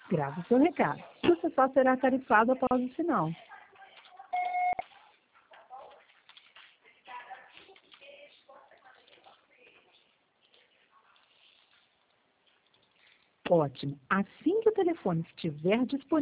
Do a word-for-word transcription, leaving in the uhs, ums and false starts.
Grave seu recado. Você só será tarifado após o sinal. Ótimo. Assim que o telefone estiver disponível,